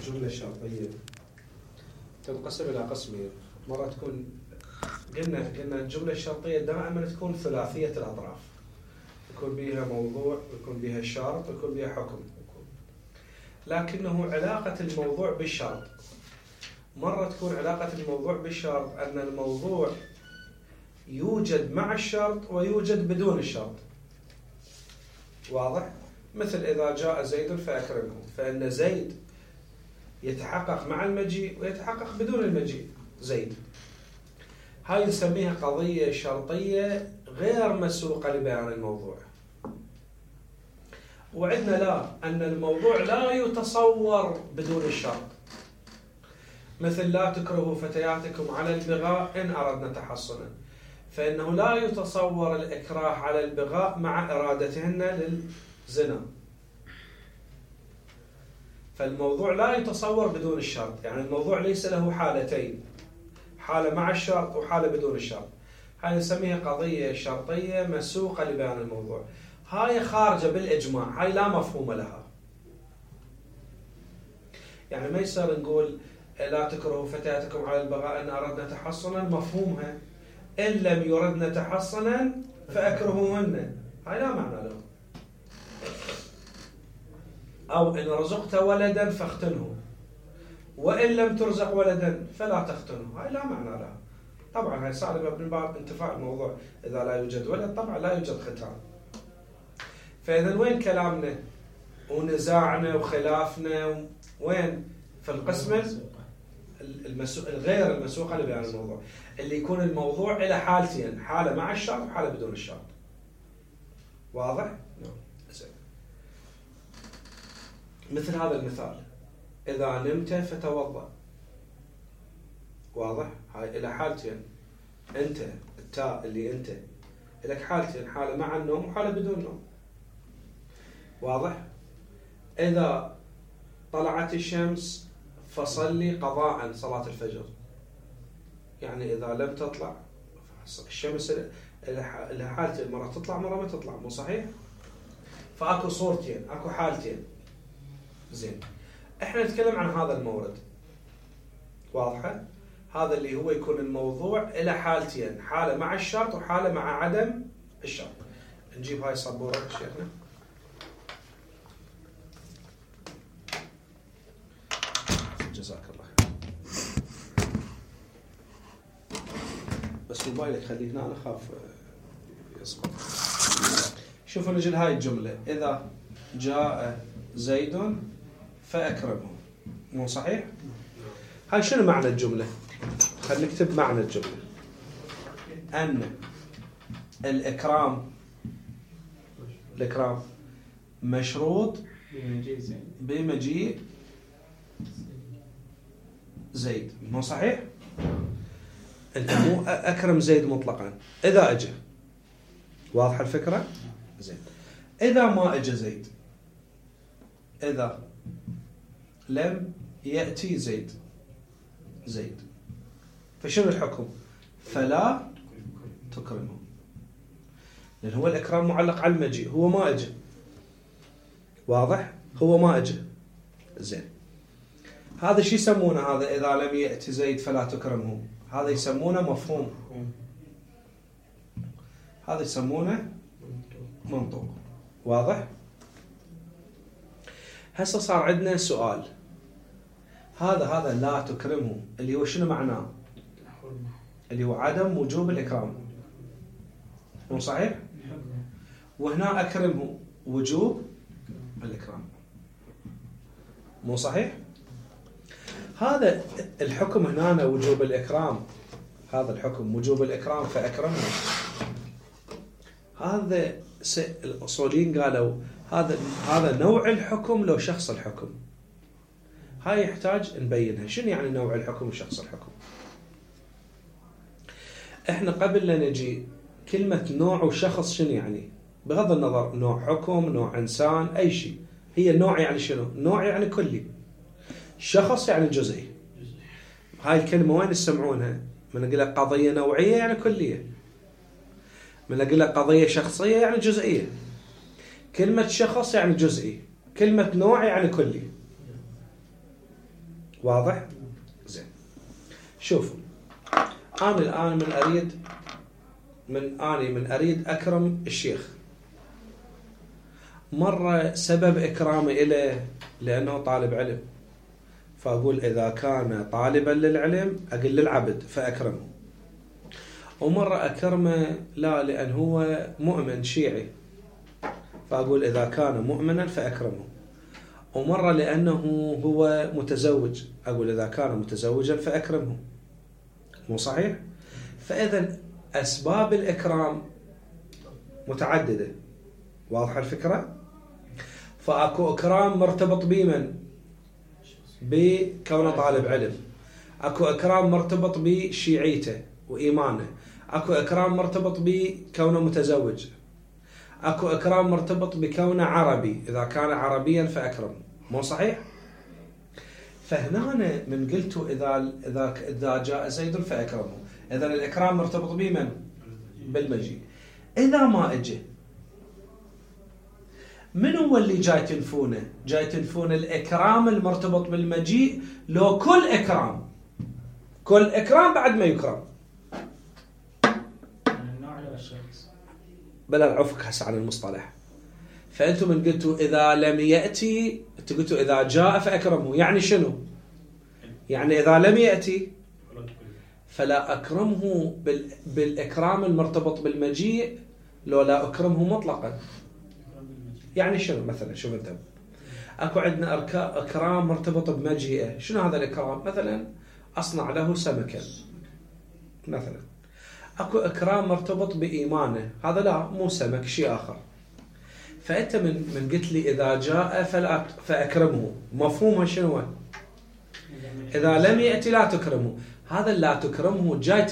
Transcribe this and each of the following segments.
الجملة الشرطية تنقسم إلى قسمين. مرة تكون قلنا الجملة الشرطية دائما تكون ثلاثية الأطراف، يكون بها موضوع ويكون بها شرط ويكون بها حكم، لكنه علاقة الموضوع بالشرط. مرة تكون علاقة الموضوع بالشرط أن الموضوع يوجد مع الشرط ويوجد بدون الشرط. واضح؟ مثل إذا جاء زيد فأكرمه، فإن زيد يتحقق مع المجيء ويتحقق بدون المجيء زيد. هاي نسميها قضية شرطية غير مسوقة لبيان الموضوع. وعندنا لا، أن الموضوع لا يتصور بدون الشرط، مثل لا تكرهوا فتياتكم على البغاء إن أردنا تحصنا، فإنه لا يتصور الإكراه على البغاء مع إرادتهن للزنا. فالموضوع لا يتصور بدون الشرط، يعني الموضوع ليس له حالتين، حالة مع الشرط وحالة بدون الشرط. هاي نسميها قضية شرطية مسوقة لبيان الموضوع. هاي خارجة بالإجماع، هاي لا مفهوم لها. يعني ما يصير نقول لا تكرهوا فتياتكم على البغاء إن أردنا تحصنا، مفهومها إن لم يردنا تحصنا فأكرهوهن، هاي لا معنى له. أو إن رزقت ولدا فاختنه، وإن لم ترزق ولدا فلا تختنه، هاي لا معنى لها. طبعا هاي صار من باب انتفاع الموضوع، إذا لا يوجد ولد طبعا لا يوجد ختان. فإذا وين كلامنا ونزاعنا وخلافنا؟ وين؟ في القسمة الغير المسوقة لبيان الموضوع، اللي يكون الموضوع إلى حالتين، حالة مع الشرط وحالة بدون الشرط. واضح؟ نعم. مثل هذا المثال، إذا نمت فتوضأ. واضح؟ هاي إلى حالتين، أنت التاء اللي أنت لك حالتين، حالة مع النوم وحالة بدون نوم. واضح؟ إذا طلعت الشمس فصلي قضاء صلاة الفجر، يعني إذا لم تطلع الشمس إلى حالتين، مرة تطلع مرة ما تطلع، مو صحيح؟ فأكو صورتين، أكو حالتين. زين، احنا نتكلم عن هذا المورد. واضحة؟ هذا اللي هو يكون الموضوع إلى حالتين، حالة مع الشرط وحالة مع عدم الشرط. نجيب هاي السبورة شيخنا. جزاك الله خير. بس موبايلك خليه هنا، أنا أخاف يسقط. شوفوا نجي هاي الجملة، إذا جاء زيد فأكرمه، مو صحيح؟ هاي شنو معنى الجملة؟ خلينا نكتب معنى الجملة. أن الإكرام مشروط بمجيء زيد، مو صحيح؟ أنت مو أكرم زيد مطلقا إذا أجى. واضحة الفكرة؟ زين. إذا ما أجى زيد، إذا لم يأتي زيد فشنو الحكم؟ فلا تكرمه، لأن هو الإكرام معلق على المجيء، هو ما أجى. واضح؟ هو ما أجى. زين، هذا شو يسمونه؟ هذا إذا لم يأتي زيد فلا تكرمه، هذا يسمونه مفهوم، هذا يسمونه منطوق. واضح؟ هسه صار عندنا سؤال، هذا لا تكرمه اللي هو شنو معناه؟ اللي هو عدم وجوب الإكرام، مو صحيح؟ وهنا أكرمه وجوب الإكرام، مو صحيح؟ هذا الحكم هنا وجوب الإكرام، هذا الحكم وجوب الإكرام فأكرمه. هذا الأصوليين قالوا هذا نوع الحكم لو شخص الحكم. هاي يحتاج نبينها، شنو يعني نوع الحكم وشخص الحكم؟ احنا قبل لا نجي كلمة نوع وشخص شنو يعني؟ بغض النظر نوع حكم، نوع إنسان، أي شيء، هي نوع يعني شنو؟ نوع يعني كلي، شخص يعني جزئي. هاي الكلمة وين تسمعونها؟ من أقول لك قضية نوعية يعني كلية، من أقول لك قضية شخصية يعني جزئية. كلمة شخص يعني جزئي، كلمة نوع يعني كلي. واضح؟ زين. شوفوا، أنا الآن من أريد أكرم الشيخ. مرة سبب إكرامي إليه لأنه طالب علم، فأقول إذا كان طالبا للعلم أقل للعبد فأكرمه. ومرة أكرمه لا لأن هو مؤمن شيعي، فأقول إذا كان مؤمنا فأكرمه. ومرة لأنه هو متزوج، أقول إذا كان متزوجا فأكرمه. مو صحيح؟ فإذا أسباب الإكرام متعددة. واضحة الفكرة؟ فأكو إكرام مرتبط بمن؟ بكونه طالب علم. أكو إكرام مرتبط بشيعيته وإيمانه. أكو إكرام مرتبط بكونه متزوج. أكو إكرام مرتبط بكونه عربي، إذا كان عربيا فأكرم. مو صحيح؟ فهنا من قلتوا إذا جاء زيد فأكرمه، إذا الإكرام مرتبط بمن؟ بالمجيء. إذا ما إجي، من هو اللي جاي تنفونه؟ جاي تنفون الإكرام المرتبط بالمجيء لو كل إكرام بعد ما يكرم؟ بلا العفك هسه عن المصطلح. فأنتم من قلتوا إذا لم يأتي، قلتوا إذا جاء فأكرمه، يعني شنو؟ يعني إذا لم يأتي فلا أكرمه بالإكرام المرتبط بالمجيء لو لا أكرمه مطلقا. يعني شنو مثلا؟ شوف انت، اكو عندنا اكرام مرتبط بمجيئه. شنو هذا الاكرام؟ مثلا اصنع له سمكا مثلا. اكو اكرام مرتبط بايمانه، هذا لا مو سمك، شيء اخر. فانت من قلت لي اذا جاء فاكرمه، مفهومه شنو؟ اذا لم ياتي لا تكرمه. هذا لا تكرمه جاي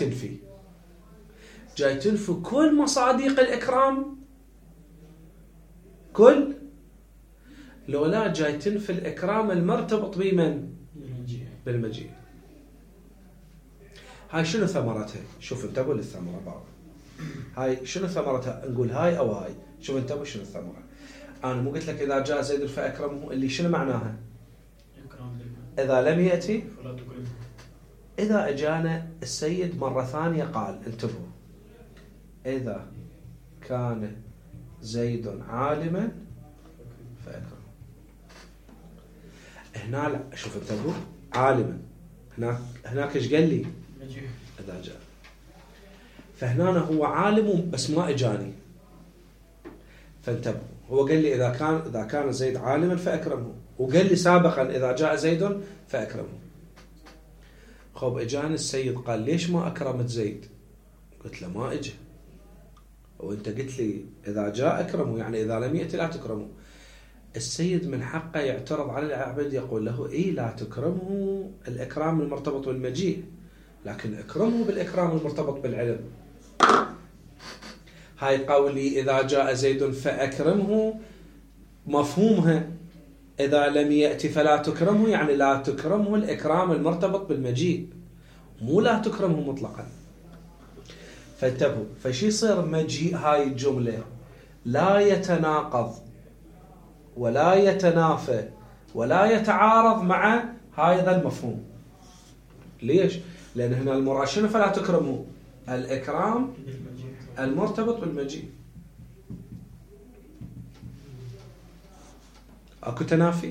تنفي كل مصادق الاكرام، كل لو لا جاي تنفي الإكرام المرتبط بمن؟ بالمجيء. هاي شنو ثمرتها؟ شوف انتبهوا للثمرة بابا. هاي شنو ثمرتها؟ نقول هاي أو هاي. شوف انتبهوا شنو الثمرة. أنا مو قلت لك إذا جاء زيد فأكرمه، اللي شنو معناها؟ إذا لم يأتي إذا أجانا السيد مرة ثانية قال، انتبهوا، إذا كان زيد عالما فأكرمه. هنا شوف انتبهوا، عالما. هناك ايش قال لي؟ إذا جاء. فهنا هو عالم بس ما اجاني، فانتبهوا. هو قال لي إذا كان زيد عالما فأكرمه، وقال لي سابقا إذا جاء زيد فأكرمه. خب اجاني السيد قال ليش ما أكرمت زيد؟ قلت له ما اجى، وانت قلت لي إذا جاء أكرمه، يعني إذا لم يأتي لا تكرمه. السيد من حقه يعترض على العبد، يقول له لا تكرمه الإكرام المرتبط بالمجيء، لكن اكرمه بالإكرام المرتبط بالعلم. هاي قولي إذا جاء زيد فأكرمه مفهومها إذا لم يأتي فلا تكرمه، يعني لا تكرمه الإكرام المرتبط بالمجيء، مو لا تكرمه مطلقا. فانتبهوا، فشي يصير مجيء هاي الجملة لا يتناقض ولا يتنافى ولا يتعارض مع هذا المفهوم. ليش؟ لأن هنا المراد شنو؟ فلا تكرموا الإكرام المرتبط بالمجيء. اكو تنافي؟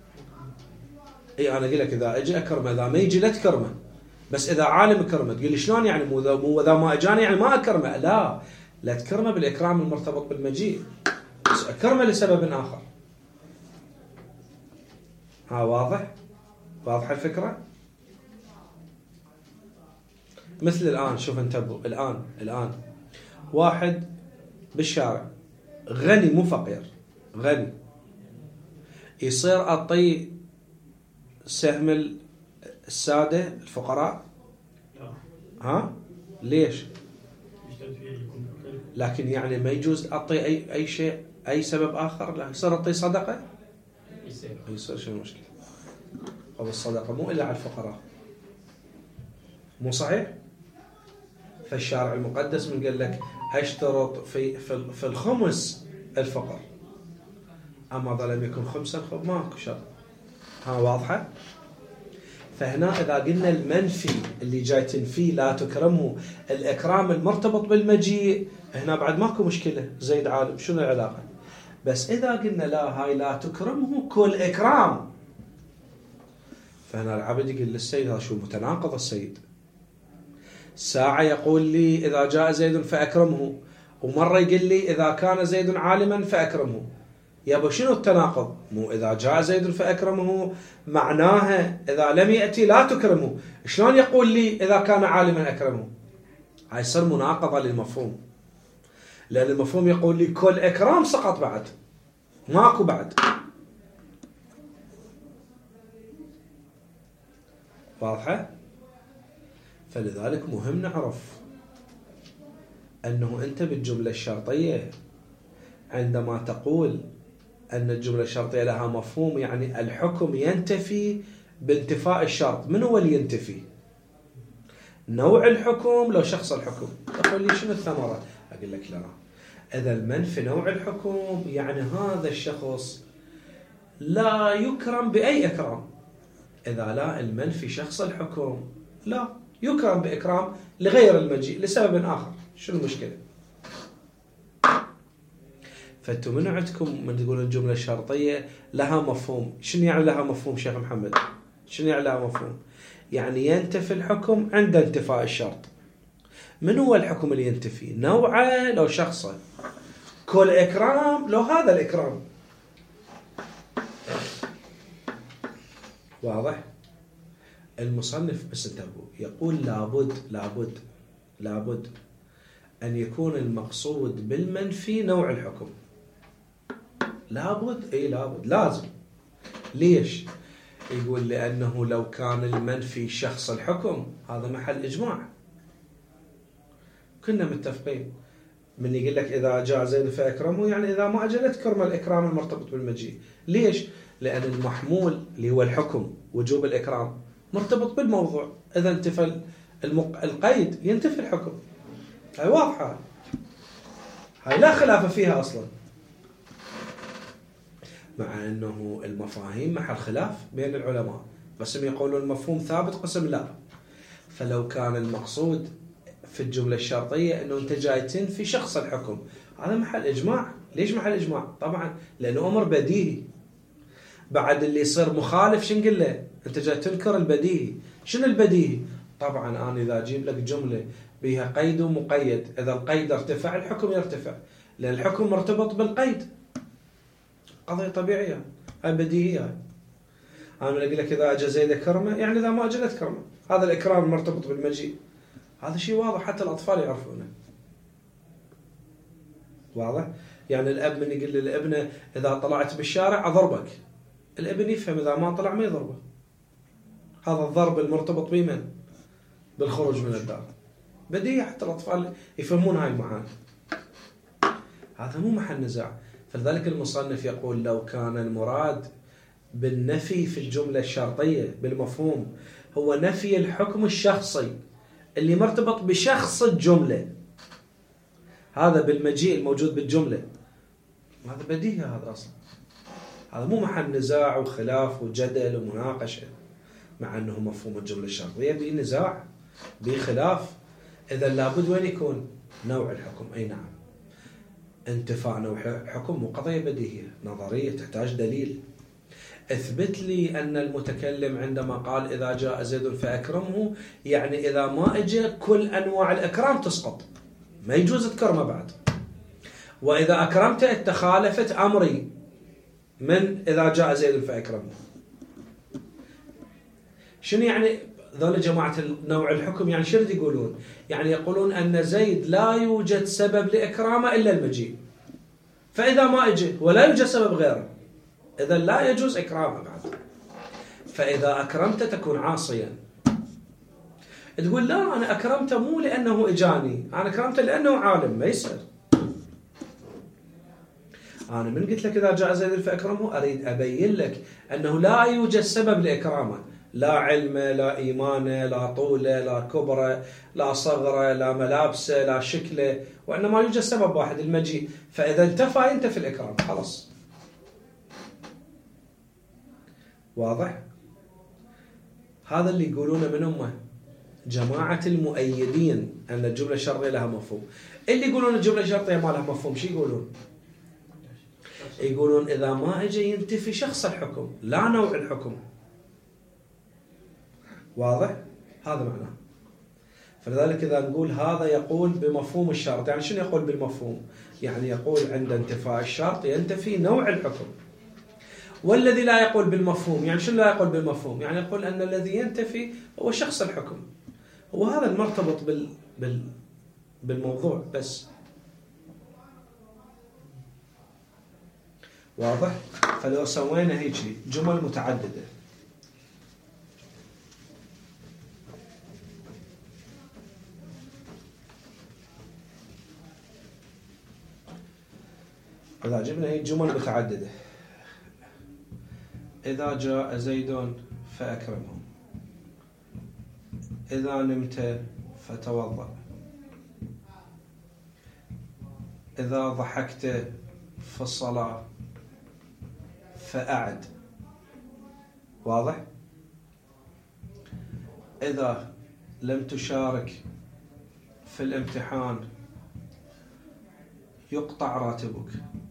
اي انا اقول لك اذا اجي اكرمه، اذا ما يجي لا تكرمه. بس اذا عالم اكرمه، تقول لي شلون يعني؟ مو اذا ما اجاني يعني ما اكرمه. لا تكرمه بالاكرام المرتبط بالمجيء، بس اكرمه لسبب اخر. ها واضحه الفكره؟ مثل الان، شوف انتبهوا، الان واحد بالشارع غني مو فقير، غني، يصير أعطي سهم السادة الفقراء؟ ها؟ ليش؟ لكن يعني ما يجوز أعطي أي شيء، أي سبب آخر، لا يصير أعطي صدقة؟ يصير شو المشكلة؟ أو الصدقة مو إلا على الفقراء، مو صحيح؟ فالشارع المقدس من قال لك اشترط في الخمس الفقر، أما إذا لم يكن خمسا ماكو شرط. ها واضحة؟ فهنا إذا قلنا المنفي اللي جاي تنفيه لا تكرمه الإكرام المرتبط بالمجيء، هنا بعد ماكو مشكلة زيد عالم، شنو العلاقة؟ بس إذا قلنا لا هاي لا تكرمه كل إكرام، فهنا العبد يقول للسيد هذا شو متناقض. السيد ساعة يقول لي إذا جاء زيد فأكرمه، ومرة يقول لي إذا كان زيد عالما فأكرمه. يابا شنو التناقض؟ مو إذا جاء زيد فأكرمه معناها إذا لم يأتي لا تكرمه، شلون يقول لي إذا كان عالما أكرمه؟ هاي يصير مناقضة للمفهوم، لأن المفهوم يقول لي كل إكرام سقط بعد، ماكو بعد. واضحة؟ فلذلك مهم نعرف أنه أنت بالجملة الشرطية عندما تقول أن الجملة الشرطية لها مفهوم، يعني الحكم ينتفي بانتفاء الشرط. من هو اللي ينتفي؟ نوع الحكم لو شخص الحكم. تقول لي شنو الثمرة؟ أقول لك لا، إذا المنفي نوع الحكم يعني هذا الشخص لا يكرم بأي إكرام. إذا لا المنفي شخص الحكم لا يكرم بإكرام لغير المجيء لسبب آخر، شنو المشكلة؟ فأنتم من عندكم من تقول الجملة الشرطية لها مفهوم، شنو يعني لها مفهوم شيخ محمد؟ شنو يعني لها مفهوم؟ يعني ينتفي الحكم عند انتفاء الشرط. من هو الحكم اللي ينتفي؟ نوعه لو شخصه، كل إكرام لو هذا الإكرام. واضح؟ المصنف بس انتبهوا يقول لابد أن يكون المقصود بالمنفي نوع الحكم. لابد لازم. ليش؟ يقول لأنه لو كان المنفي شخص الحكم هذا محل إجماع، كنا متفقين. من يقول لك إذا جاء زيد فأكرمه يعني إذا ما أجى لا تكرم الإكرام المرتبط بالمجيء. ليش؟ لأن المحمول اللي هو الحكم وجوب الإكرام مرتبط بالموضوع، إذا انتفى القيد ينتفي الحكم. هاي واضحة، هاي لا خلاف فيها أصلا، مع أنه المفاهيم محل خلاف بين العلماء، قسم يقولون المفهوم ثابت، قسم لا. فلو كان المقصود في الجملة الشرطية أنه أنت جاي تنفي شخص الحكم، هذا محل إجماع. ليش محل إجماع؟ طبعا لأنه أمر بديهي. بعد اللي يصير مخالف شو نقول له؟ أنت جاي تنكر البديهي. شنو البديهي؟ طبعا أنا إذا أجيب لك جملة بها قيد ومقيد، إذا القيد ارتفع الحكم يرتفع، لأن الحكم مرتبط بالقيد. قضية طبيعية، هاي بديهية. أنا أقول لك إذا أجى زيد كرمه يعني إذا ما أجى لا تكرمه، هذا الإكرام مرتبط بالمجيء. هذا شيء واضح حتى الأطفال يعرفونه. واضح؟ يعني الأب من يقول للابنه إذا طلعت بالشارع أضربك، الابن يفهم إذا ما طلع ما يضربه. هذا الضرب المرتبط بمن؟ بالخروج من الدار. بديهي حتى الأطفال يفهمون هاي المعاني. هذا مو محل نزاع. فلذلك المصنف يقول لو كان المراد بالنفي في الجملة الشرطية بالمفهوم هو نفي الحكم الشخصي اللي مرتبط بشخص الجملة، هذا بالمجيء الموجود بالجملة، هذا بديهي. هذا أصلا هذا مو محل نزاع وخلاف وجدل ومناقشة، مع أنه مفهوم الجملة الشرطية به نزاع به خلاف. إذا لابد وين يكون نوع الحكم؟ أي نعم، انتفاء نوع حكم مو قضية بديهية نظرية تحتاج دليل. اثبت لي أن المتكلم عندما قال إذا جاء زيد فأكرمه يعني إذا ما اجى كل أنواع الإكرام تسقط، ما يجوز تكرمه بعد. وإذا أكرمته تخالفت أمري من إذا جاء زيد فأكرمه. شنو يعني ذول جماعة نوع الحكم؟ يعني شنو يقولون؟ يعني يقولون أن زيد لا يوجد سبب لإكرامه إلا المجيء، فإذا ما اجى ولا يوجد سبب غيره إذا لا يجوز إكرامه بعد. فإذا أكرمته تكون عاصيا. تقول لا أنا أكرمته مو لأنه إجاني، أنا أكرمته لأنه عالم. ما يصير. أنا من قلت لك إذا جاء زيد فأكرمه أريد أبين لك أنه لا يوجد سبب لإكرامه، لا علمه لا إيمانه لا طوله لا كبره لا صغره لا ملابسه لا شكله، وإنما يوجد سبب واحد المجيء. فإذا انتفى ينتفي الإكرام خلاص. واضح؟ هذا اللي يقولونه من أمه جماعة المؤيدين أن الجملة الشرطية لها مفهوم. اللي يقولون الجملة الشرطية ما لها مفهوم شو يقولون؟ يقولون إذا ما اجى ينتفي شخص الحكم لا نوع الحكم. واضح؟ هذا معناه. فلذلك إذا نقول هذا يقول بمفهوم الشرط، يعني شنو يقول بالمفهوم؟ يعني يقول عند انتفاء الشرط ينتفي نوع الحكم. والذي لا يقول بالمفهوم، يعني شنو لا يقول بالمفهوم؟ يعني يقول أن الذي ينتفي هو شخص الحكم. وهذا المرتبط بالموضوع بس. واضح؟ فلو سوينا هيك جمل متعددة إذا جبنا هيك جمل متعددة، إذا جاء زيد فأكرمه، إذا نمت فتوضأ، إذا ضحكت في الصلاة فأعد. واضح؟ إذا لم تشارك في الامتحان يقطع راتبك،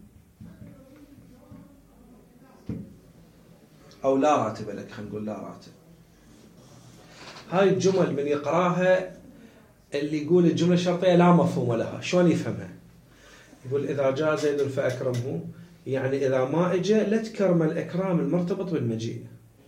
أو لا راتب لك، خلينا نقول لا راتب. هاي الجمل من يقراها اللي يقول الجملة الشرطية لا مفهوم لها، شلون يفهمها؟ يقول إذا جاء زيد فأكرمه، يعني إذا ما إجا لا تكرم الإكرام المرتبط بالمجيء.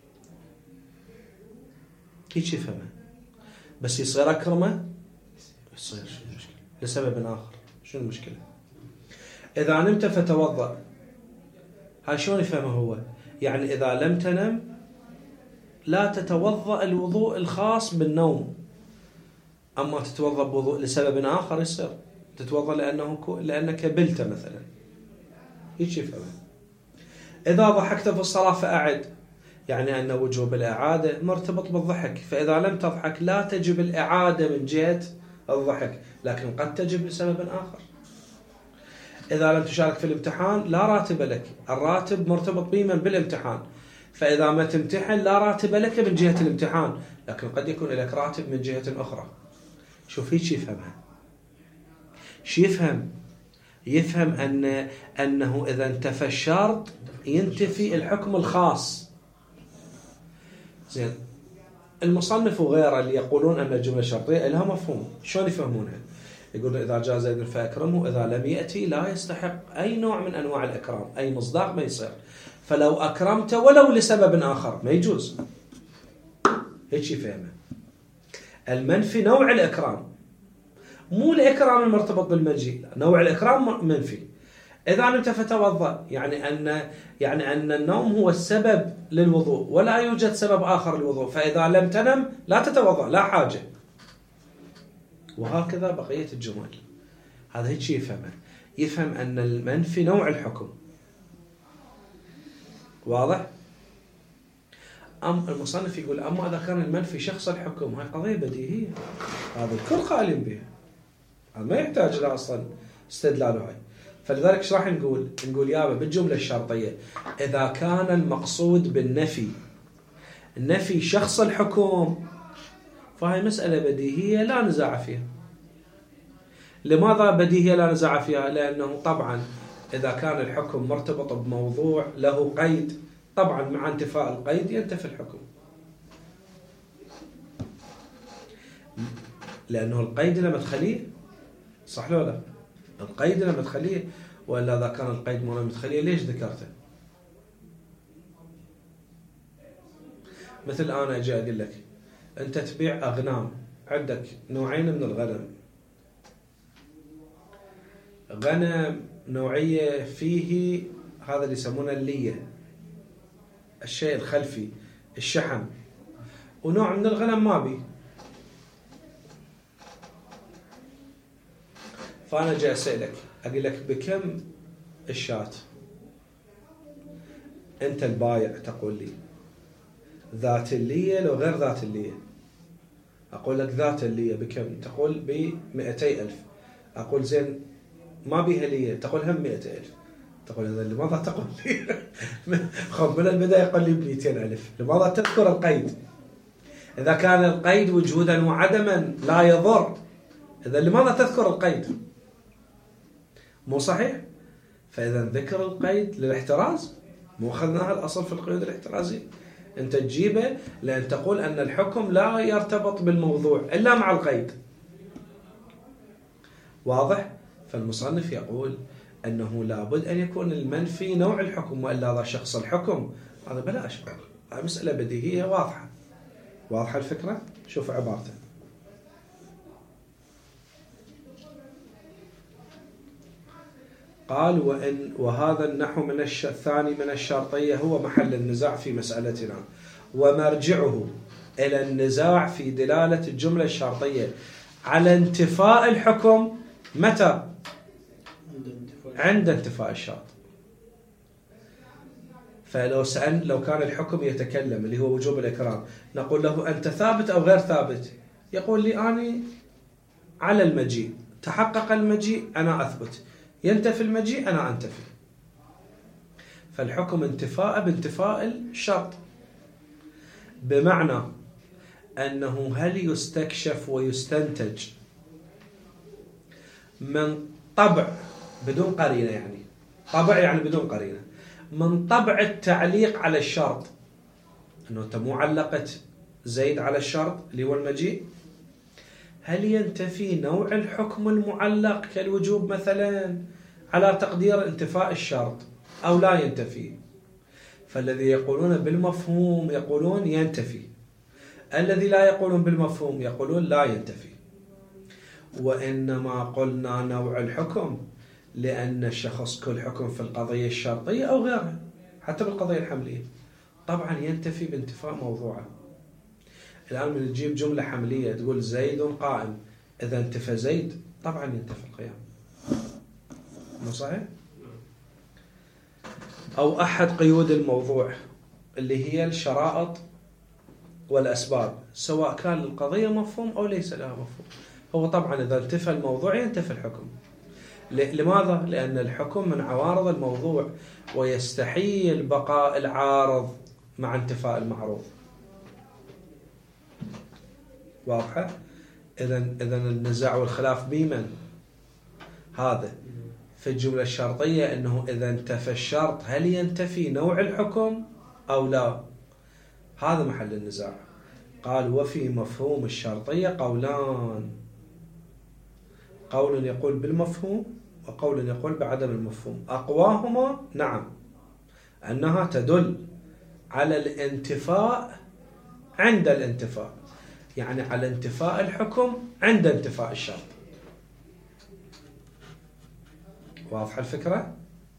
هيك يفهمها. بس يصير أكرمه؟ يصير. شو المشكلة؟ لسبب آخر. شو المشكلة؟ إذا نمت فتوضأ، هاي شلون يفهمه هو؟ يعني إذا لم تنم لا تتوضأ الوضوء الخاص بالنوم، أما تتوضأ بوضوء لسبب آخر يصير تتوضأ لأنك بلت مثلا. هيك يفهمه. إذا ضحكت في الصلاة فأعد، يعني أن وجوب الإعادة مرتبط بالضحك، فإذا لم تضحك لا تجب الإعادة من جهة الضحك، لكن قد تجب لسبب آخر. إذا لم تشارك في الامتحان لا راتب لك، الراتب مرتبط بمن بالامتحان، فإذا ما تمتحن لا راتب لك من جهة الامتحان، لكن قد يكون لك راتب من جهة أخرى. شوف هيك يفهمها. شو يفهم؟ يفهم أنه إذا انتفى الشرط ينتفي الحكم الخاص. زين، المصنف وغيره اللي يقولون أن الجملة الشرطية لها مفهوم، شلون يفهمونها؟ يقول إذا جاء زيد فأكرمه، إذا لم يأتي لا يستحق أي نوع من أنواع الإكرام، أي مصداق ما يصير، فلو أكرمت ولو لسبب آخر ما يجوز. هيك يفهمه. المنفي نوع الإكرام، مو الإكرام المرتبط بالمجيء، نوع الإكرام منفي. إذا نمت فتوضأ، يعني أن النوم هو السبب للوضوء ولا يوجد سبب آخر للوضوء، فإذا لم تنم لا تتوضأ لا حاجة. وهكذا بقية الجمل. هذا هيك يفهمه. يفهم أن المنفي نوع الحكم. واضح؟ المصنف يقول أما إذا كان المنفي شخص الحكم، هاي قضية بديهية، هذا الكل قائل بها، هذا ما يحتاج لها أصلا استدلال. هاي فلذلك ايش راح نقول يابا بالجملة الشرطية إذا كان المقصود بالنفي نفي شخص الحكم، فهي مسألة بديهية لا نزاع فيها. لماذا بديهية لا نزاع فيها؟ لأنه طبعا إذا كان الحكم مرتبط بموضوع له قيد، طبعا مع انتفاء القيد ينتفي الحكم، لأنه القيد لما تخليه صح لو لا؟ القيد لما تخليه، وإلا إذا كان القيد مو لما تخليه ليش ذكرته؟ مثل أنا أجي أقول لك أنت تبيع أغنام، عندك نوعين من الغنم، غنم نوعية فيه هذا اللي يسمونه اللية، الشيء الخلفي الشحم، ونوع من الغنم ما بي. فأنا جاي أسألك أقول لك بكم الشاة؟ أنت البايع تقول لي ذات اللية لو غير ذات اللية. أقول لك ذات اللية بكم؟ تقول ب200,000. أقول زين ما بيها لية، تقول هم 100,000. تقول هذا لماذا تقول لي؟ خب من البداية يقول لي ب200,000، لماذا تذكر القيد؟ إذا كان القيد وجودا وعدما لا يضر، إذا لماذا تذكر القيد؟ مو صحيح؟ فإذا ذكر القيد للاحتراز، مو أخذناها الأصل في القيود الاحترازي، أنت تجيبه لأن تقول أن الحكم لا يرتبط بالموضوع إلا مع القيد. واضح؟ فالمصنف يقول أنه لابد أن يكون المنفي نوع الحكم، وإلا هذا شخص الحكم، هذا بلا أشكال، هذه مسألة بديهية واضحة. واضحة الفكرة؟ شوف عبارته. قال وهذا النحو من الثاني من الشرطية هو محل النزاع في مسألتنا، ومرجعه إلى النزاع في دلالة الجملة الشرطية على انتفاء الحكم متى؟ عند انتفاء الشرط. فلو لو كان الحكم يتكلم اللي هو وجوب الإكرام، نقول له أنت ثابت أو غير ثابت؟ يقول لي أنا على المجيء، تحقق المجيء أنا أثبت، ينتفي المجيء أنا أنتفي. فالحكم انتفاء بانتفاء الشرط، بمعنى أنه هل يستكشف ويستنتج من طبع بدون قرينة، يعني طبع يعني بدون قرينة، من طبع التعليق على الشرط، أنه أنت مو علقت زيد على الشرط اللي هو المجيء، هل ينتفي نوع الحكم المعلق كالوجوب مثلا على تقدير انتفاء الشرط أو لا ينتفي؟ فالذي يقولون بالمفهوم يقولون ينتفي، الذي لا يقولون بالمفهوم يقولون لا ينتفي. وإنما قلنا نوع الحكم لأن الشخص كل حكم في القضية الشرطية أو غيرها، حتى بالقضية الحملية طبعا ينتفي بانتفاء موضوعه. الآن من تجيب جملة حملية تقول زيد قائم، إذا انتفى زيد طبعا ينتفي القيام، مو صحيح؟ أو أحد قيود الموضوع اللي هي الشرائط والأسباب، سواء كان للقضية مفهوم أو ليس لها مفهوم، هو طبعا إذا انتفى الموضوع ينتفي الحكم. لماذا؟ لأن الحكم من عوارض الموضوع، ويستحيل بقاء العارض مع انتفاء المعروض. واضحة؟ إذن النزاع والخلاف بمن؟ هذا في الجملة الشرطية، أنه إذا انتفى الشرط هل ينتفي نوع الحكم أو لا؟ هذا محل النزاع. قال وفي مفهوم الشرطية قولان، قول يقول بالمفهوم وقول يقول بعدم المفهوم. أقواهما نعم أنها تدل على الانتفاء عند الانتفاء، يعني على انتفاء الحكم عند انتفاء الشرط. واضحة الفكرة؟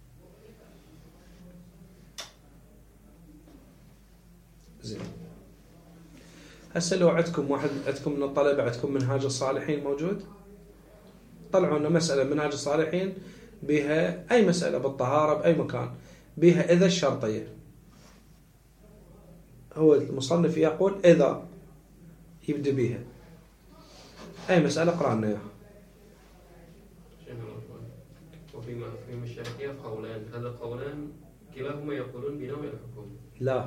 زين. هسه لو عندكم واحد عندكم من الطلبة عندكم منهاج الصالحين موجود، طلعوا لنا مسألة منهاج الصالحين بها أي مسألة بالطهارة بأي مكان بها إذا الشرطية، هو المصنف يقول إذا يبدأ بها أي مسألة قرأنا إياها. وفي مفهوم الشرطية قولان، هذا قولان كلاهما يقولون بنوع الحكم. لا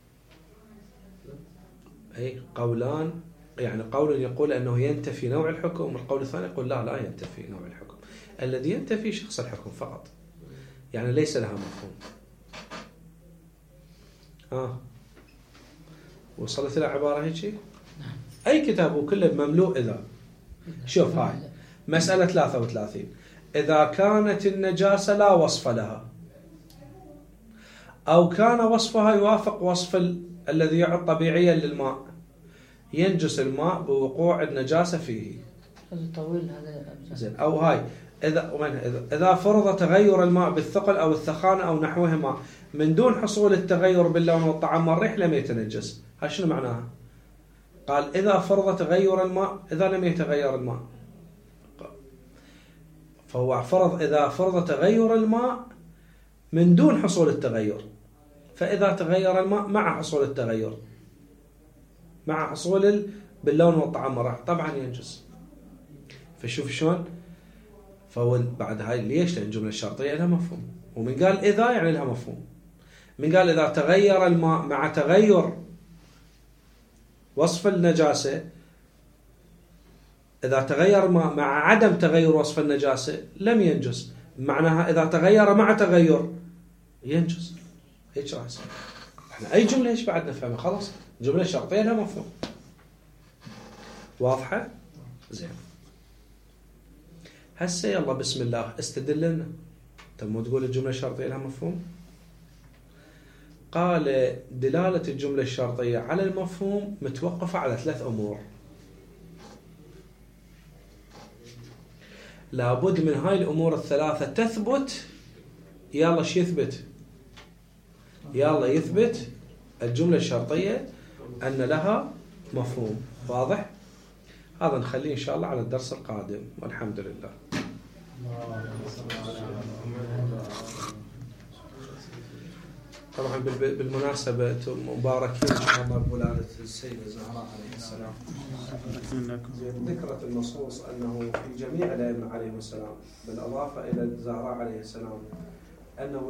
أي قولان، يعني قول يقول أنه ينتفي نوع الحكم، والقول الثاني يقول لا ينتفي نوع الحكم، الذي ينتفي شخص الحكم فقط، يعني ليس لها مفهوم. وصلت إلى عبارة هيك؟ أي كتاب وكله مملوء إذا. شوف هاي مسألة 33، إذا كانت النجاسة لا وصف لها أو كان وصفها يوافق وصف الذي يعد طبيعيا للماء، ينجس الماء بوقوع النجاسة فيه. هذا طويل هذا. زين. أو هاي إذا فرض تغير الماء بالثقل أو الثخانة أو نحوهما من دون حصول التغير باللون والطعم والريح لم يتنجس. هاي شنو معناها؟ قال إذا فرض تغير الماء إذا لم يتغير الماء، فهو فرض إذا فرض تغير الماء من دون حصول التغير، فإذا تغير الماء مع حصول التغير مع حصول باللون والطعم والريح طبعا ينجس. فشوف شلون، فهو بعد هاي ليش؟ لأن الجملة الشرطية لها مفهوم، ومن قال إذا يعني لها مفهوم، من قال إذا تغير الماء مع تغير وصف النجاسة إذا تغير مع عدم تغير وصف النجاسة لم ينجس، معناها إذا تغير مع تغير ينجس. هيك راح يصير. احنا أي جملة إيش بعد نفهمها؟ خلاص الجملة الشرطية لها مفهوم. واضحة؟ زين. هسه يلا بسم الله استدل لنا. طب مو تقول الجملة الشرطية لها مفهوم؟ قال دلالة الجملة الشرطية على المفهوم متوقفة على 3 أمور. لابد من هاي الأمور الثلاثة تثبت. يلا شو يثبت؟ يلا يثبت الجملة الشرطية أن لها مفهوم. واضح؟ هذا نخليه إن شاء الله على الدرس القادم، والحمد لله. طبعا بالمناسبة مباركين إن شاء الله بولادة السيدة زهراء عليه السلام. ذكرت النصوص أنه في جميع الأئمة عليهم السلام بالإضافة إلى زهراء عليه السلام أنه